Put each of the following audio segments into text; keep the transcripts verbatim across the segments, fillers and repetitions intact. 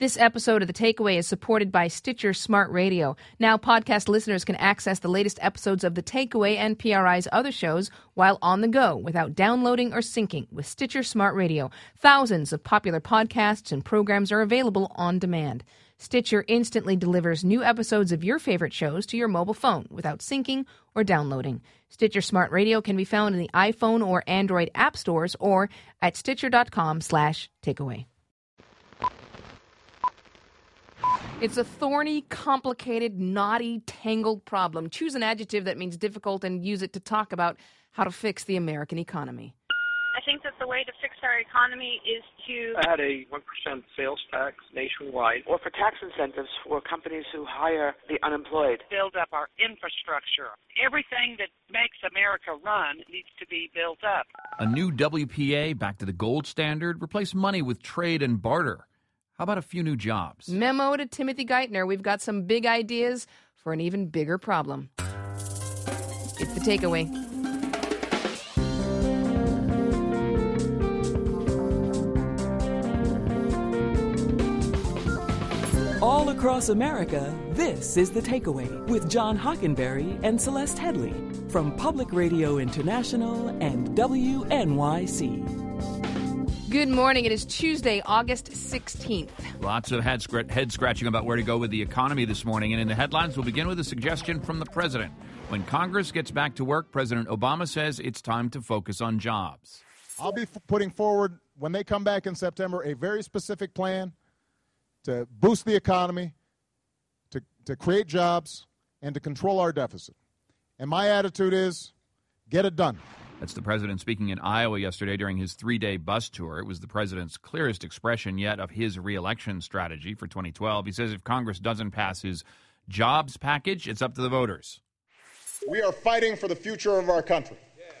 This episode of The Takeaway is supported by Stitcher Smart Radio. Now podcast listeners can access the latest episodes of The Takeaway and P R I's other shows while on the go without downloading or syncing with Stitcher Smart Radio. Thousands of popular podcasts and programs are available on demand. Stitcher instantly delivers new episodes of your favorite shows to your mobile phone without syncing or downloading. Stitcher Smart Radio can be found in the iPhone or Android app stores or at stitcher.com slash takeaway. It's a thorny, complicated, knotty, tangled problem. Choose an adjective that means difficult and use it to talk about how to fix the American economy. I think that the way to fix our economy is to add a one percent sales tax nationwide. Or for tax incentives for companies who hire the unemployed. Build up our infrastructure. Everything that makes America run needs to be built up. A new W P A back to the gold standard. Replace money with trade and barter. How about a few new jobs? Memo to Timothy Geithner. We've got some big ideas for an even bigger problem. It's The Takeaway. All across America, this is The Takeaway with John Hockenberry and Celeste Headley from Public Radio International and W N Y C. Good morning. It is Tuesday, August sixteenth. Lots of head, scr- head scratching about where to go with the economy this morning. And in the headlines, we'll begin with a suggestion from the president. When Congress gets back to work, President Obama says it's time to focus on jobs. I'll be f- putting forward, when they come back in September, a very specific plan to boost the economy, to, to create jobs, and to control our deficit. And my attitude is, get it done. That's the president speaking in Iowa yesterday during his three-day bus tour. It was the president's clearest expression yet of his re-election strategy for twenty twelve. He says if Congress doesn't pass his jobs package, it's up to the voters. We are fighting for the future of our country.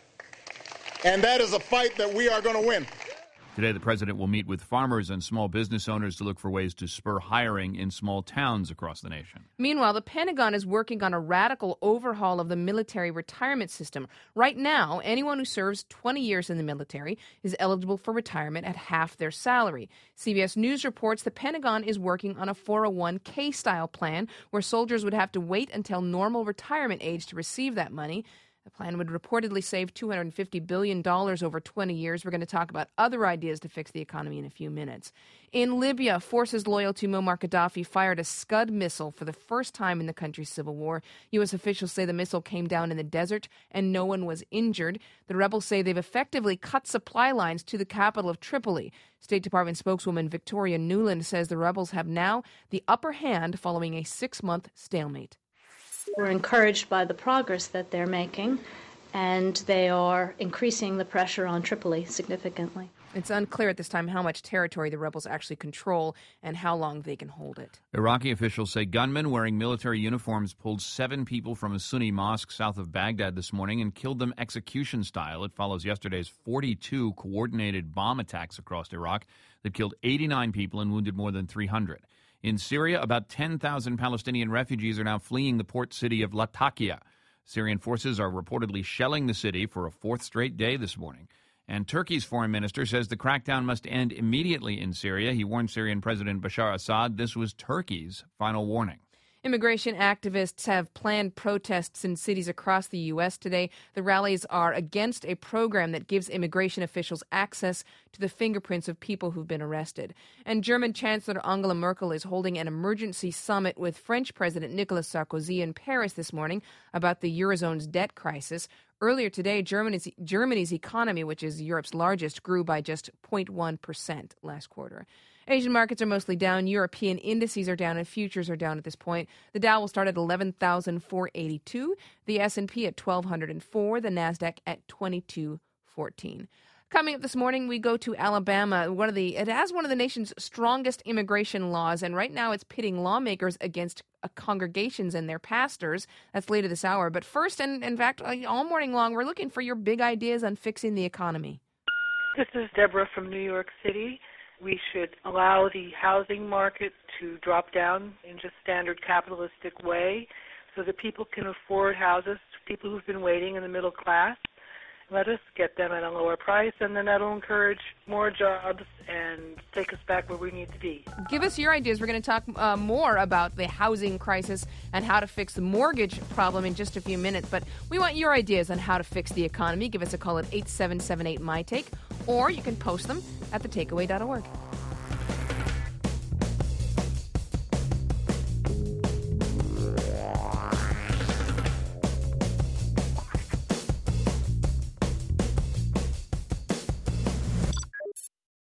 And that is a fight that we are going to win. Today, the president will meet with farmers and small business owners to look for ways to spur hiring in small towns across the nation. Meanwhile, the Pentagon is working on a radical overhaul of the military retirement system. Right now, anyone who serves twenty years in the military is eligible for retirement at half their salary. C B S News reports the Pentagon is working on a four oh one k-style plan where soldiers would have to wait until normal retirement age to receive that money. The plan would reportedly save two hundred fifty billion dollars over twenty years. We're going to talk about other ideas to fix the economy in a few minutes. In Libya, forces loyal to Muammar Gaddafi fired a Scud missile for the first time in the country's civil war. U S officials say the missile came down in the desert and no one was injured. The rebels say they've effectively cut supply lines to the capital of Tripoli. State Department spokeswoman Victoria Nuland says the rebels have now the upper hand following a six-month stalemate. We're encouraged by the progress that they're making, and they are increasing the pressure on Tripoli significantly. It's unclear at this time how much territory the rebels actually control and how long they can hold it. Iraqi officials say gunmen wearing military uniforms pulled seven people from a Sunni mosque south of Baghdad this morning and killed them execution style. It follows yesterday's forty-two coordinated bomb attacks across Iraq that killed eighty-nine people and wounded more than three hundred. In Syria, about ten thousand Palestinian refugees are now fleeing the port city of Latakia. Syrian forces are reportedly shelling the city for a fourth straight day this morning. And Turkey's foreign minister says the crackdown must end immediately in Syria. He warned Syrian President Bashar Assad this was Turkey's final warning. Immigration activists have planned protests in cities across the U S today. The rallies are against a program that gives immigration officials access to the fingerprints of people who've been arrested. And German Chancellor Angela Merkel is holding an emergency summit with French President Nicolas Sarkozy in Paris this morning about the Eurozone's debt crisis. Earlier today, Germany's, Germany's economy, which is Europe's largest, grew by just zero point one percent last quarter. Asian markets are mostly down. European indices are down and futures are down at this point. The Dow will start at eleven thousand four hundred eighty-two, the S and P at twelve oh four, the NASDAQ at twenty-two fourteen. Coming up this morning, we go to Alabama. One of the it has one of the nation's strongest immigration laws, and right now it's pitting lawmakers against uh, congregations and their pastors. That's later this hour. But first, and in fact, all morning long, we're looking for your big ideas on fixing the economy. This is Deborah from New York City. We should allow the housing market to drop down in just standard capitalistic way so that people can afford houses, people who've been waiting in the middle class. let us get them at a lower price, and then that'll encourage more jobs and take us back where we need to be. Give us your ideas. We're going to talk uh, more about the housing crisis and how to fix the mortgage problem in just a few minutes, but we want your ideas on how to fix the economy. Give us a call at eight seven seven eight, M Y Take, or you can post them at the takeaway dot org.